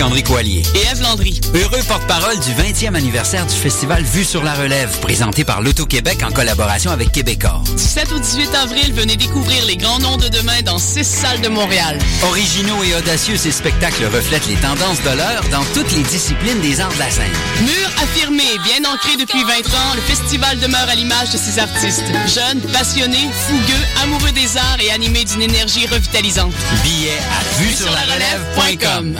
Marc-André Coallier. Et Ève Landry. Heureux porte-parole du 20e anniversaire du festival Vue sur la Relève, présenté par l'Auto-Québec en collaboration avec Québecor. Du 7 au 18 avril, venez découvrir les grands noms de demain dans 6 salles de Montréal. Originaux et audacieux, ces spectacles reflètent les tendances de l'heure dans toutes les disciplines des arts de la scène. Mur affirmé, bien ancré depuis 20 ans, le festival demeure à l'image de ses artistes. Jeunes, passionnés, fougueux, amoureux des arts et animés d'une énergie revitalisante. Billets à vuesurlarelève.com.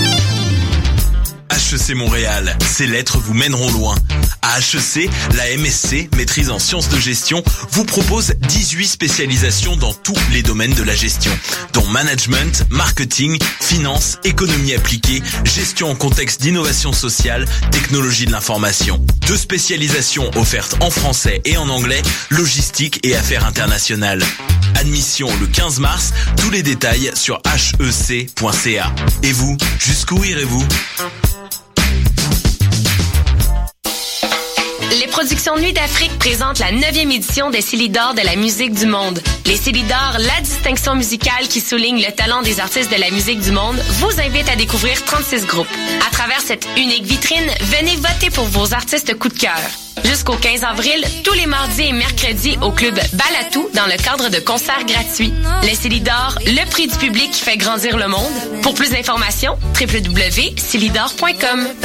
HEC Montréal, ces lettres vous mèneront loin. À HEC, la MSC, maîtrise en sciences de gestion, vous propose 18 spécialisations dans tous les domaines de la gestion, dont management, marketing, finance, économie appliquée, gestion en contexte d'innovation sociale, technologie de l'information. 2 spécialisations offertes en français et en anglais, logistique et affaires internationales. Admission le 15 mars, tous les détails sur hec.ca. Et vous, jusqu'où irez-vous ? Les productions Nuit d'Afrique présentent la 9e édition des Célidors de la musique du monde. Les Célidors, la distinction musicale qui souligne le talent des artistes de la musique du monde, vous invite à découvrir 36 groupes. À travers cette unique vitrine, venez voter pour vos artistes coup de cœur. Jusqu'au 15 avril, tous les mardis et mercredis au club Balatou dans le cadre de concerts gratuits. Les Célidors, le prix du public qui fait grandir le monde. Pour plus d'informations, www.celidor.com.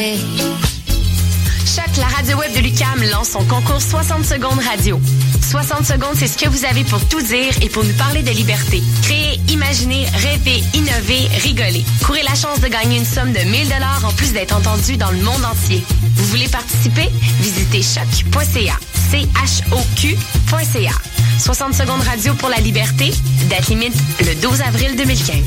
Choc, la radio web de l'UQAM lance son concours 60 secondes radio. 60 secondes, c'est ce que vous avez pour tout dire et pour nous parler de liberté. Créer, imaginer, rêver, innover, rigoler. Courez la chance de gagner une somme de 1 000 $ en plus d'être entendu dans le monde entier. Vous voulez participer? Visitez choc.ca. CHOQ.ca. 60 secondes radio pour la liberté. Date limite le 12 avril 2015.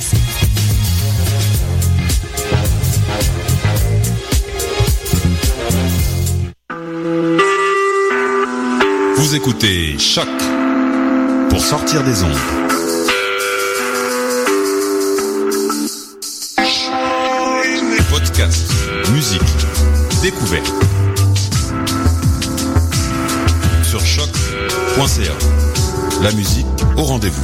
Vous écoutez Choc pour sortir des ondes. Podcast, musique, découverte. Sur choc.ca. La musique au rendez-vous.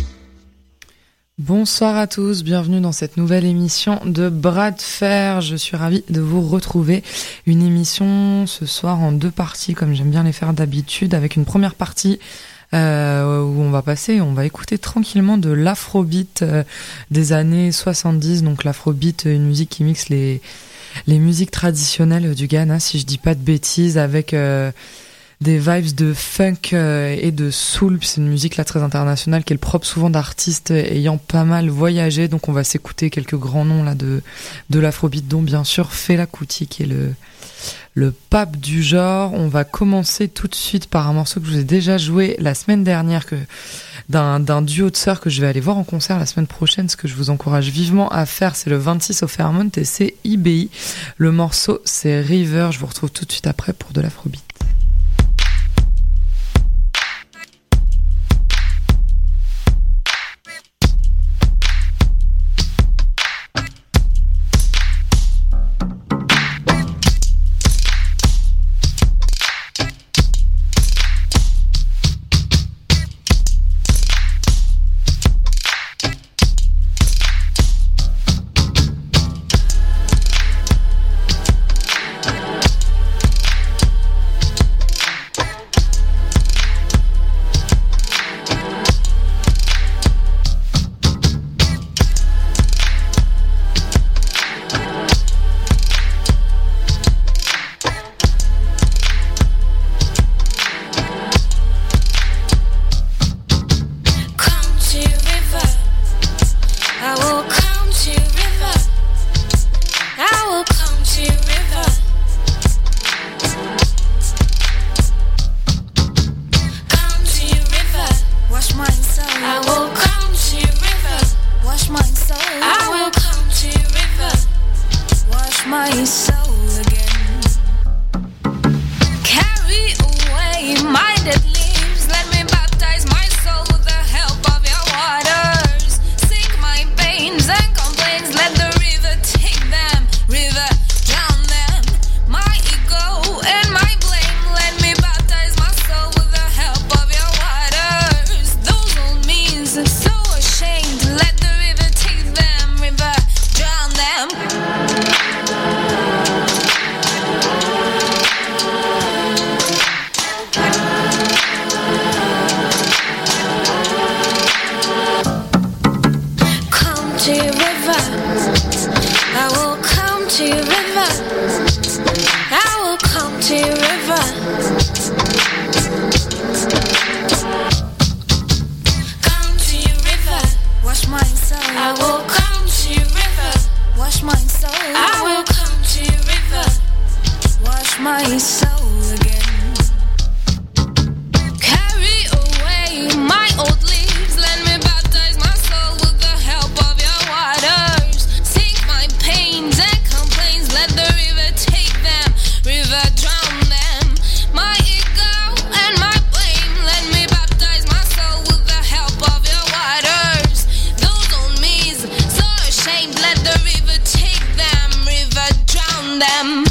Bonsoir à tous, bienvenue dans cette nouvelle émission de Bras de Fer. Je suis ravie de vous retrouver. Une émission ce soir en 2 parties, comme j'aime bien les faire d'habitude, avec une première partie où on va écouter tranquillement de l'afrobeat des années 70. Donc l'afrobeat, une musique qui mixe les musiques traditionnelles du Ghana, si je dis pas de bêtises, avec des vibes de funk et de soul. C'est une musique là très internationale qui est le propre souvent d'artistes ayant pas mal voyagé. Donc on va s'écouter quelques grands noms là de l'afrobeat, dont bien sûr Fela Kuti qui est le pape du genre. On va commencer tout de suite par un morceau que je vous ai déjà joué la semaine dernière, d'un duo de sœurs que je vais aller voir en concert la semaine prochaine. Ce que je vous encourage vivement à faire, c'est le 26 au Fairmont et c'est IBI. Le morceau c'est River. Je vous retrouve tout de suite après pour de l'afrobeat. to your river. I will come to your river. Come to your river. Wash my soul. I will come to your river. Wash my soul. I will come to your river. Wash my soul again. Carry away my old leaves. Let me baptize my soul with the help of your waters. Sink my pains and complaints. Let the river take them. River drown them. My ego and my blame. Let me baptize my soul with the help of your waters. Those old me's so ashamed. Let the river take them. River drown them.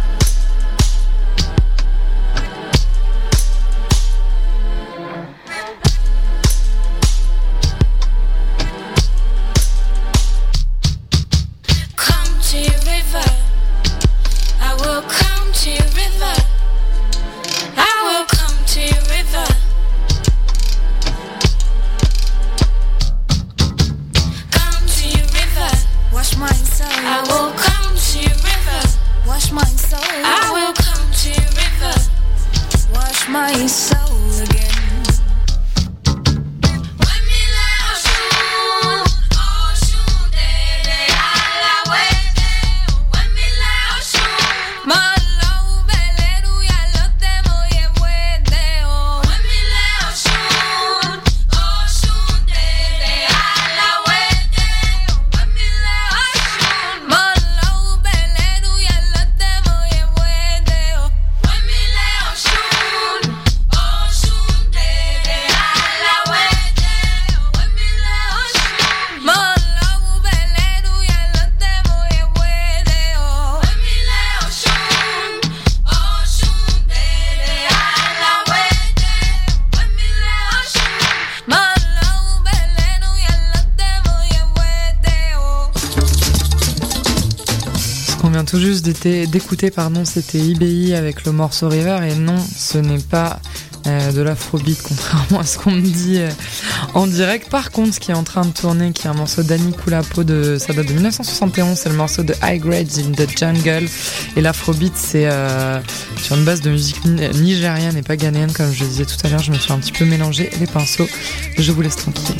Come to your river. I will come to your river. I will come to your river. Come to your river. Wash my soul. I will come to your river. Wash my soul. I will come to your river. Wash my soul again. Tout juste d'écouter, c'était IBI avec le morceau River, et non, ce n'est pas de l'afrobeat, contrairement à ce qu'on me dit en direct. Par contre, ce qui est en train de tourner, qui est un morceau d'Annie Koulapo, ça date de 1971, c'est le morceau de High Grades in the Jungle, et l'afrobeat c'est sur une base de musique nigériane et pas ghanéenne, comme je le disais tout à l'heure. Je me suis un petit peu mélangé les pinceaux, je vous laisse tranquille.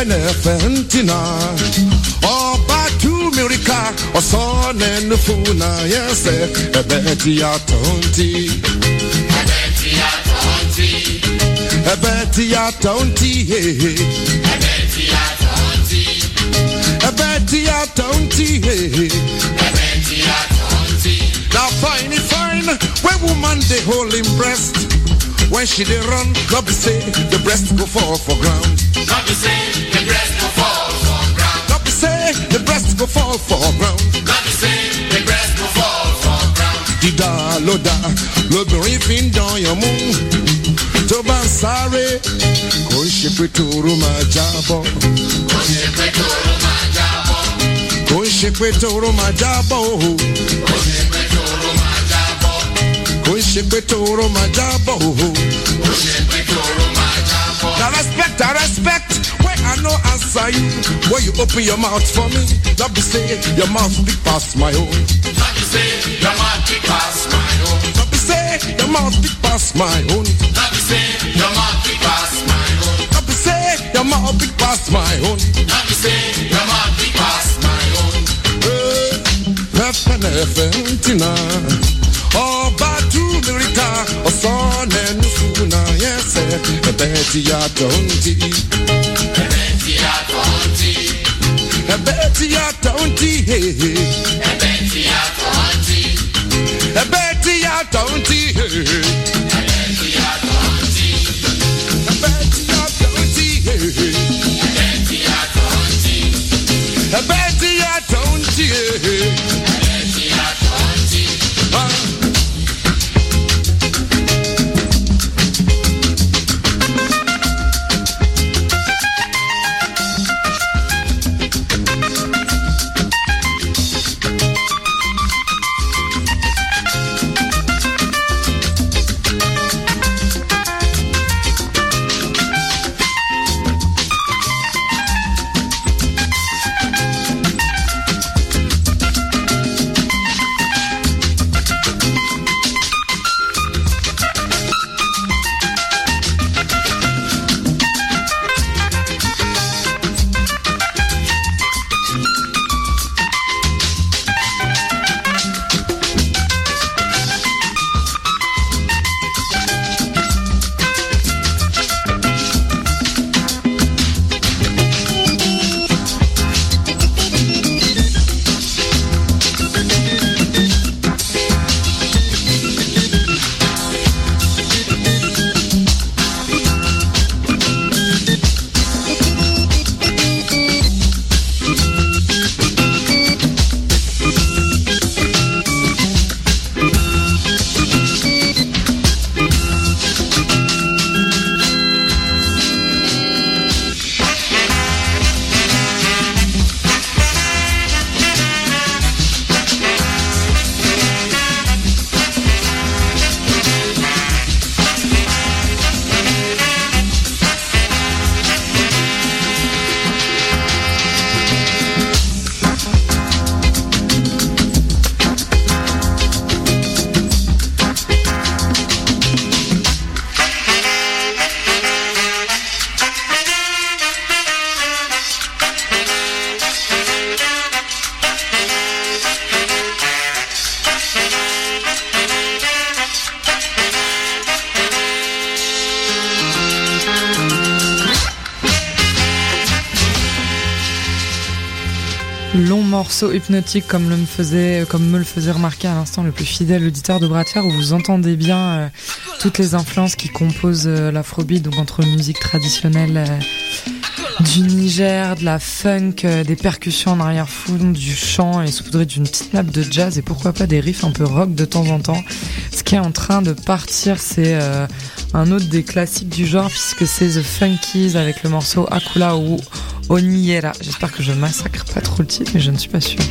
Fentina, oh, Batu Mirica, or Son and the Funa, yes, a Betty Atonti, a Betty Atonti, a Betty Atonti, now fine, when woman they hold him breast. When she dey run, God be say the breast go fall for ground. God be say the breast go fall for ground. God be say the breast go fall for ground. God be say the breast go fall for ground. Dida loda, lobìnrin fi ń dán yàn mú. Tó bá ń sáré, kò ń ṣe pé tòró máa jábọ́. Kò ń ṣe pé tòró máa jábọ́. Kò ń ṣe pé tòró máa jábọ́. Kò ń ṣe pé tòró máa jábọ́. Kò ń ṣe pé tòró máa jábọ́. I respect, where I no answer you. Where you open your mouth for me, not be say your mouth big past my own. Not be say your mouth big past my own. Not be say your mouth big past my own. Not be say your mouth big past my own. Not be say your mouth big past my own. Not be say your mouth big past my own. Fentina, oh, Batu Mirica, oh, Son and Funa, yes, a Betty Atonti, a Betty Atonti, a Betty Atonti, a Betty Atonti, a Betty Atonti, a Betty Atonti, a Betty Atonti, a Betty Atonti, a Betty Atonti. Long morceau hypnotique comme me le faisait remarquer à l'instant le plus fidèle auditeur de Bras de Fer, où vous entendez bien toutes les influences qui composent l'afrobeat, donc entre musique traditionnelle du Niger, de la funk, des percussions en arrière-fond, du chant et saupoudré d'une petite nappe de jazz et pourquoi pas des riffs un peu rock de temps en temps. Ce qui est en train de partir, c'est un autre des classiques du genre, puisque c'est The Funkies avec le morceau Akula ou Oniera. J'espère que je massacre pas trop le titre, mais je ne suis pas sûre.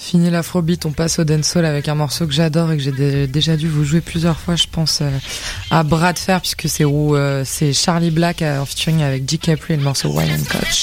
Fini l'afrobeat, on passe au dancehall avec un morceau que j'adore et que j'ai déjà dû vous jouer plusieurs fois, je pense, à bras de fer, puisque c'est Charlie Black en featuring avec G. Capri et le morceau Wine and Coach.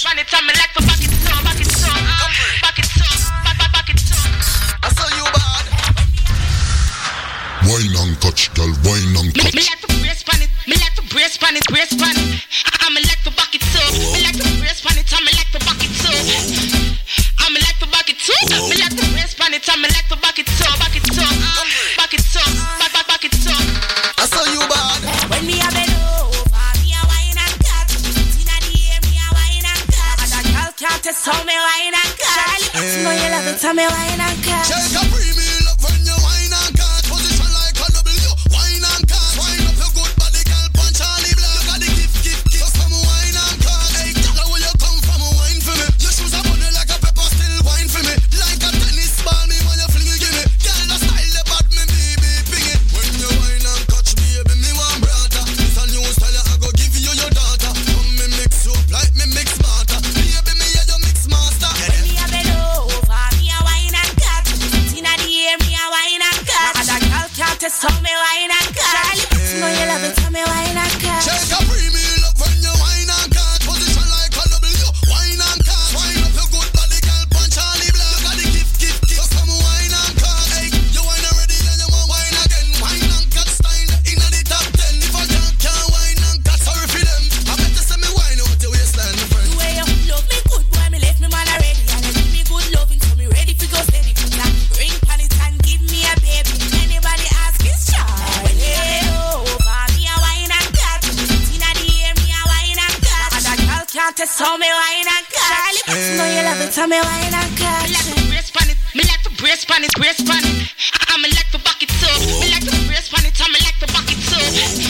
Wine and touch, girl, wine and touch. Me like to brace pan it, me like to brace pan it, brace pan it. I'm like to back it up, me like to brace pan it, I'm like to back it up. I'm like to back it up, me like to brace pan it, I'm like to back it up, back it up, back it up, back it up. I saw you bad. When me a bend over, me a wine and cut. Inna the air, me a wine and cut. And a girl can't test how me wine and cut. You know you love it, tell me wine and cut. Shake a premium love when you wine and cut. Position like a W, wine and cut. Wine up your good body, girl, punch Charlie Black. Look at the gift. Just come wine and cut. Hey, girl, where you come from, wine for me. Your shoes are bunny like a pepper, still wine for me. Like a tennis ball, me when you fling it, give me. Girl, the style, the bad, me baby, ping it. When you wine and touch me, baby, me want brother. This a new style, I go give you your daughter. Come me mix up like me mix smarter. Baby, me yeah, you mix master. When me a bend over, me a wine and cut. Inna the air, me a wine and cut. And a girl can't test how me wine and cut. You know you love it, tell me wine and cut. Shake a premium love when you wine and cut. Position like a W, wine and cut. Wine up your good body, girl, punch Charlie Black. Look at the gift. Just come wine and cut. Hey, you wine already and you want wine again. Wine and cut style inna the top 10. If a girl can't wine and cut, sorry for them. I better say me wine out your waistline, my friend. The way you love me good, boy, me left me man already. And you give me good loving, so me ready for go steady. Put a ring on it and give me a baby. Anybody ask is child. When you bend over, me a wine and cut. Inna the air, me a wine and cut. And a girl can't test how me wine and cut. You know you love it, tell me wine and cut. Me like to brace pan it, me like to brace pan it, brace pan it. I'm like to back it up, me like to brace pan it, I'm like to back it up.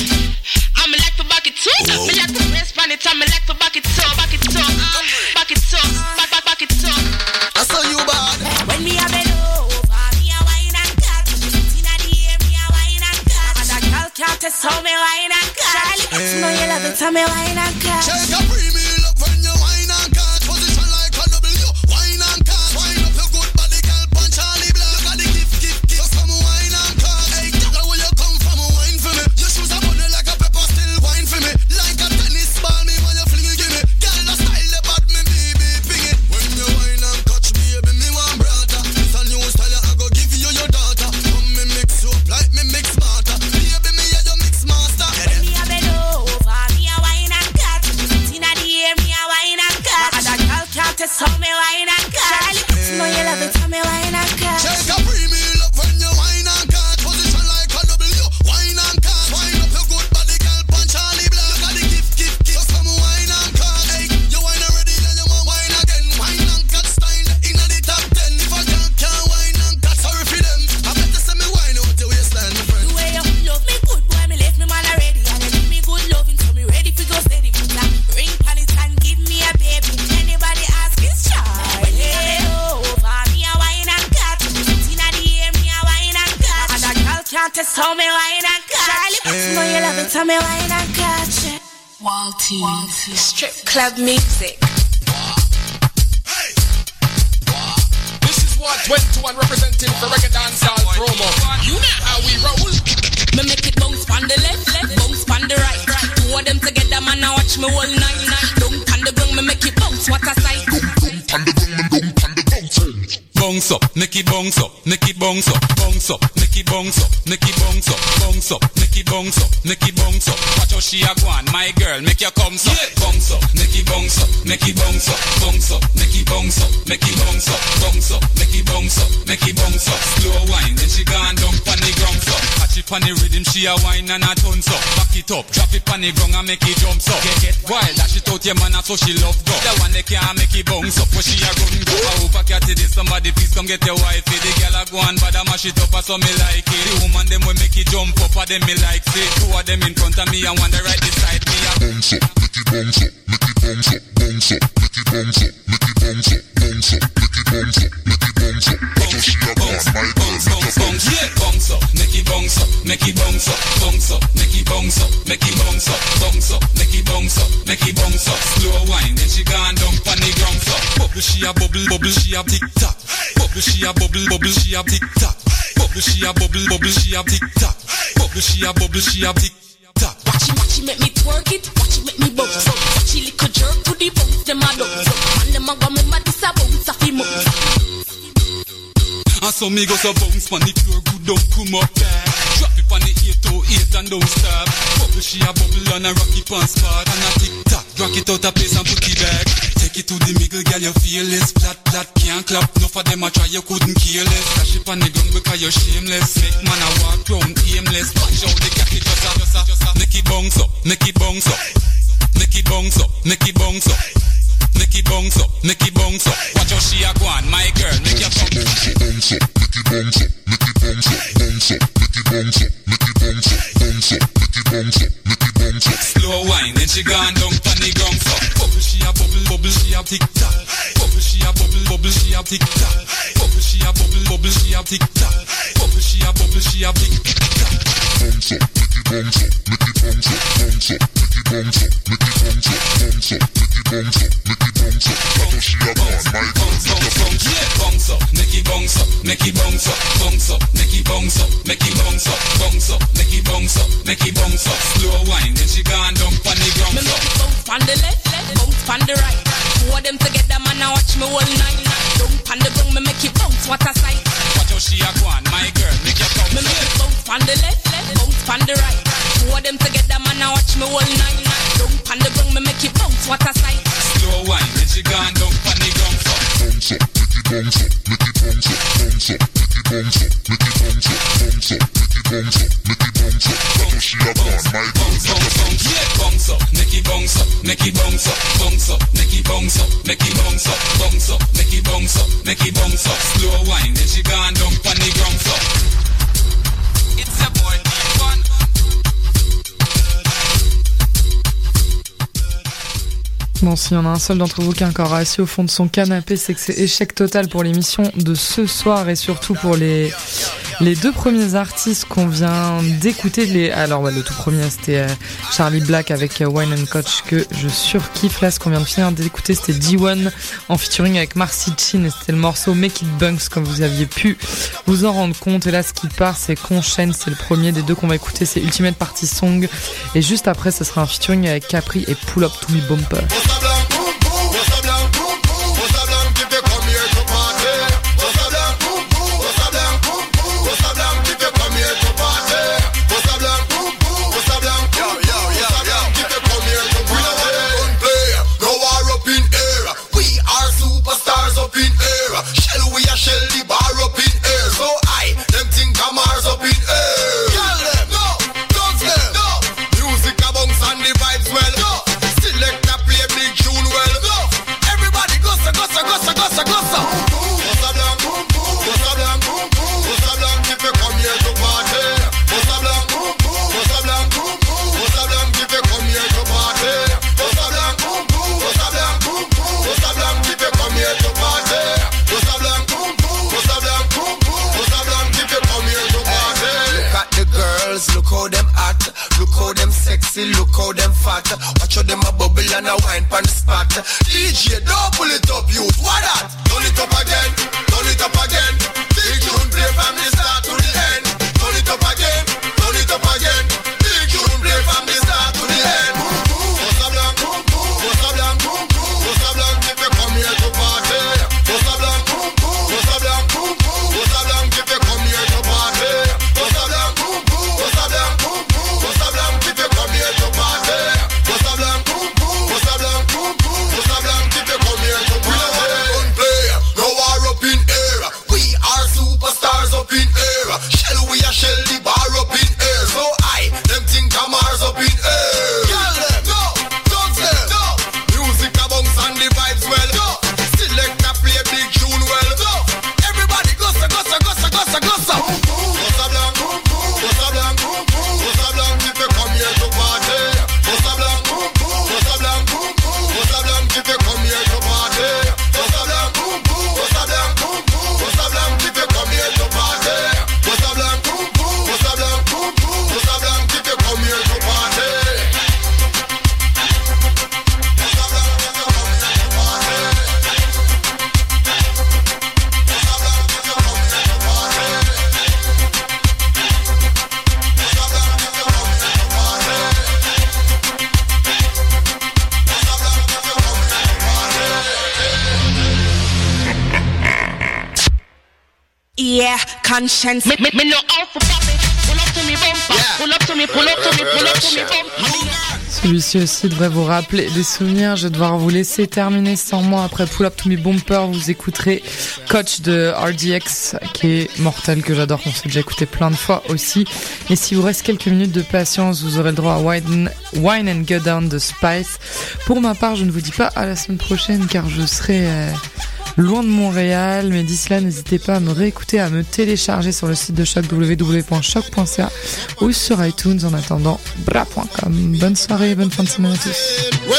I'm like to back it up, me like to brace pan it, I'm like to back it up, back it up, back it up, back it up. I saw you bad. When me a bend over, me a wine and cut. Inna the air, me a wine and cut. And a girl can't test how me wine and cut. You know you love it, tell me wine and cut. Shake a premium love when you wine and cut. Position like a W, wine and cut. Wine up your good body, girl, punch Charlie Black. Look at the gift. Just come wine and cut. Hey, girl, where you come from, wine for me. Your shoes are bunny like a pepper, still wine for me. Like a tennis ball, me when you fling it, give me. Girl, the style, the bad, me baby, ping it. When you wine and touch me, baby, me want brother. This a new style, I go give you your daughter. Come me mix up like me mix smarter. Baby, me yeah, you mix master. When me a bend over, me a wine and cut. Inna the air, me a wine and cut. And a girl can't test how me wine and cut. You know you love it, tell me wine and cut. Shake a premium love when you wine and cut. Position like a W, wine and cut. Wine up your good body, girl, punch Charlie Black. Look at the gift. Just come wine and cut. Hey, you wine already and you want wine again. Wine and cut style inna the top 10. If a girl can't wine and cut, sorry for them. I better say me wine out your waistline, my friend. The way you love me good, boy, me left me man already. And you give me good loving, so me ready for go steady. Put a ring on it and give me a baby. Anybody ask is child. When you bend over, me a wine and cut. Inna the air, me a wine and cut. And a girl can't test how me wine and cut. You know you love it, tell me wine and cut. Walty. Strip club music. This is what 21 representing for Reggae Dancehall promo. You know how we roll. Me make it bounce on the left, bounce on the right. Two of them together, man, I watch me all night. Don't on the ground, me make it bounce. What a sight. Bounce up, make it bounce up, make it bounce up, bounce up, make it bounce up, make it bounce up, bounce up, make it bounce up, make it bounce up. Watch how she a go on, my girl, make your come up, bounce up, make it bounce up, make it bounce up, bounce up, make it bounce up, make it bounce up, bounce up, make it bounce up, make it bounce up. Slow wine, then she gone down pon the ground up. Catch it pon the rhythm, she a wine and a tons up. Back it up, drop it pon the ground and make it jump up. Get wild, dash it out your man, so she love go. The one that can't make it bounce up, but she a run go. I hope I catch it, somebody please come get your wife. The girl a go and bad a mash it up, so me like it. The woman them will make it jump up, and them me like it. Two of them in front of me and one the right beside me. Bounce up, make it bounce up, make it bounce up, bounce up, make it bounce up, make it bounce up, bounce up, make it bounce up, make it bounce up. Watch how she a go on, my girl, make it bounce up. Bounce up, make it bounce up, make it bounce up, bounce up, make it bounce up, make it bounce up, bounce up, make it bounce up, make it bounce up. Slow wine, then she gone down pon the ground up. Bubble she a bubble she a tick tock. Bubble she a bubble she a tick tock. Bubble she a bubble she a tick tock. Bubble she a tick tock. Watch it make me twerk it. Watch it make me bounce. Watch it little jerk to the bounce. Them a dance. And them a go remember this a bounce of him. And so me go so bounce pon the floor, good don't come up back. Drop it pon the 808 and don't stop. Bubble she a bubble and a rock it pon spot. And a tick tock, rock it out a place and put it back. Take it to the middle, girl, you feel less. Flat, can't clap. No for them a try, you couldn't kill less. Dash it pon the ground because you're shameless. Make man a walk round aimless. Watch out the cat, it just a. Make it bounce up, make it bounce up. Make it bounce up, make it bounce up. Make it bounce up, make it bounce up. Watch how she a go on, my girl, make your bounce up. Bounce up, make it bounce up, make it bounce up, bounce up, make it bounce up, make it bounce up, bounce up, make it bounce up, make it bounce up. Slow wine, then she gone down pon the ground so. Bubble she a bubble she a tick tock. Bubble she a bubble she a tick tock. Bubble she a bubble she a tick tock. Bubble she a tick tock. Bounce up, make it bounce up, make it bounce up, bounce up, make it bounce up, make it bounce up, bounce up, make it bounce up, make it bounce up. That's how she a gone, my girl, make it bounce up. Bounce up, make it bounce up, make it bounce up, bounce up, make it bounce up, make it bounce up, bounce up, make it bounce up, make it bounce up. Slow wine, then she gone down pon the ground. Me make it bounce pon the left, bounce pon the right. Two of them together, man, I watch me all night. Down pon the ground, me make it bounce, what a sight. Watch how she a go on, my girl, make your bounce. Me make it bounce pon the left, bounce pon the right. Two of them together, man, I watch me all night. Down pon the ground, me make it bounce, what a sight. Slow wine, then she gone down pon the ground. Bounce up, make it bounce up, make it bounce up, bounce up, make it bounce up, make it bounce up, bounce up, make it bounce up, make it bounce up. That's how she a gone, my girl, make it bounce up. Bounce up, make it bounce up, make it bounce up, bounce up, make it bounce up, make it bounce up, bounce up, make it bounce up, make it bounce up. Slow wine, then she gone down pon the ground. It's a boy, fun. Bon, s'il y en a un seul d'entre vous qui est encore assis au fond de son canapé, c'est que c'est échec total pour l'émission de ce soir et surtout pour les deux premiers artistes qu'on vient d'écouter. Alors, le tout premier, c'était Charlie Black avec Wine and Coach que je surkiffe. Là, ce qu'on vient de finir d'écouter, c'était D1 en featuring avec Marcy Chin et c'était le morceau Make It Bunks, comme vous aviez pu vous en rendre compte. Et là, ce qui part, c'est Conchaine, c'est le premier des deux qu'on va écouter, c'est Ultimate Party Song. Et juste après, ce sera un featuring avec Capri et Pull Up To Me Bumper. Shell the bar up in air, so I them think I'm ours up in air. Tell them no, don't them no. Music a bounce and the vibes well. No, select a play big tune well. No, everybody gossa gossa gossa gossa gossa. Gossa blanc, gossa blanc, gossa blanc. If you come here to party, gossa blanc, gossa blanc, gossa blanc. If you come here to party, gossa blanc, gossa blanc, gossa blanc. If you come here to party, gossa blanc. Look how them hot, look how them sexy, look how them fat. Watch how them a bubble and a wine pan the spot. DJ, don't pull it up, youth. What that? Turn it up again, turn it up again. Big tune play from the start to the end. Turn it up again, turn it up again. Big tune play from the start to the end. Gossa blanc, gossa blanc, gossa blanc. If you come here to party, gossa blanc, gossa blanc, gossa blanc. If you come here to party, gossa blanc. No Yeah, conscience. Me know how to pop it. Pull up to me bumper. Pull up to me, pull up to me, pull up to me bumper. Celui-ci aussi devrait vous rappeler des souvenirs. Je vais devoir vous laisser terminer sans moi. Après Pull Up To Me Bumper, vous écouterez Coach de RDX, qui est mortel, que j'adore, qu'on s'est déjà écouté plein de fois aussi. Et s'il vous reste quelques minutes de patience, vous aurez le droit à Wine and Go Down de Spice. Pour ma part, je ne vous dis pas à la semaine prochaine, car je serai loin de Montréal, mais d'ici là, n'hésitez pas à me réécouter, à me télécharger sur le site de Choc, www.choc.ca ou sur iTunes. En attendant, bra.com. Bonne soirée, bonne fin de semaine à tous.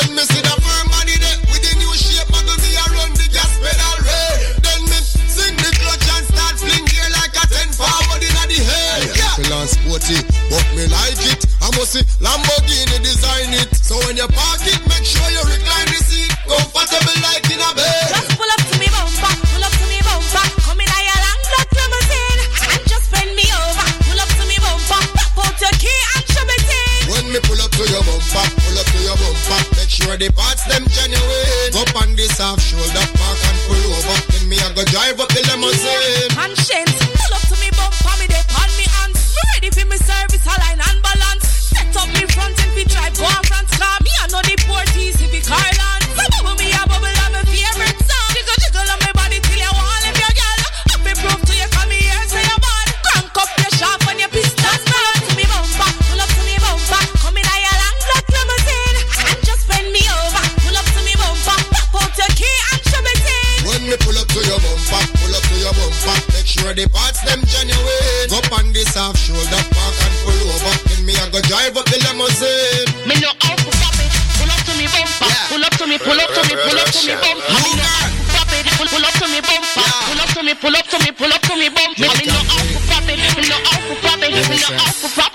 Sporty, but me like it. I must see Lamborghini design it. So when you park it, make sure you recline the seat. Comfortable like in a bed. Just pull up to me bumper, pull up to me bumper. Come in a long black limousine and just bend me over. Pull up to me bumper, pop out your key and shove it in. When me pull up to your bumper, pull up to your bumper. Make sure the parts them genuine. Up on this half shoulder, park and pull over. Then me I go drive up the limousine. Conscience, pull up to me bumper, me dey on me hands. Ready for me service, align and balance. Set up me front and me drive, go on France. Car me I know the port easy, be Carland. So bubble me a bubble of my favorite song. Jiggle jiggle on my body till you want if your girl. Have me proof to you, come here, say you're bad. Crank up your sharp and your pistons. Pull up to me bumper, pull up to me bumper. Come in a long black limousine and just bend me over. Pull up to me bumper, pop out your key and shove it in. When me pull up to your bumper, pull up to your bumper. Make sure the parts them genuine. Up on this half shoulder, park and pull over. Then me I go drive up the limousine. Me know how to pop it. Pull up to me bumper. Pull up to me, pull up to me, pull up to me bumper. Me know how to pop it. Pull up to me bumper. Pull up to me, pull up to me, pull up to me bumper. Me know how to pop it. Me know how to pop it. Me know how to pop it.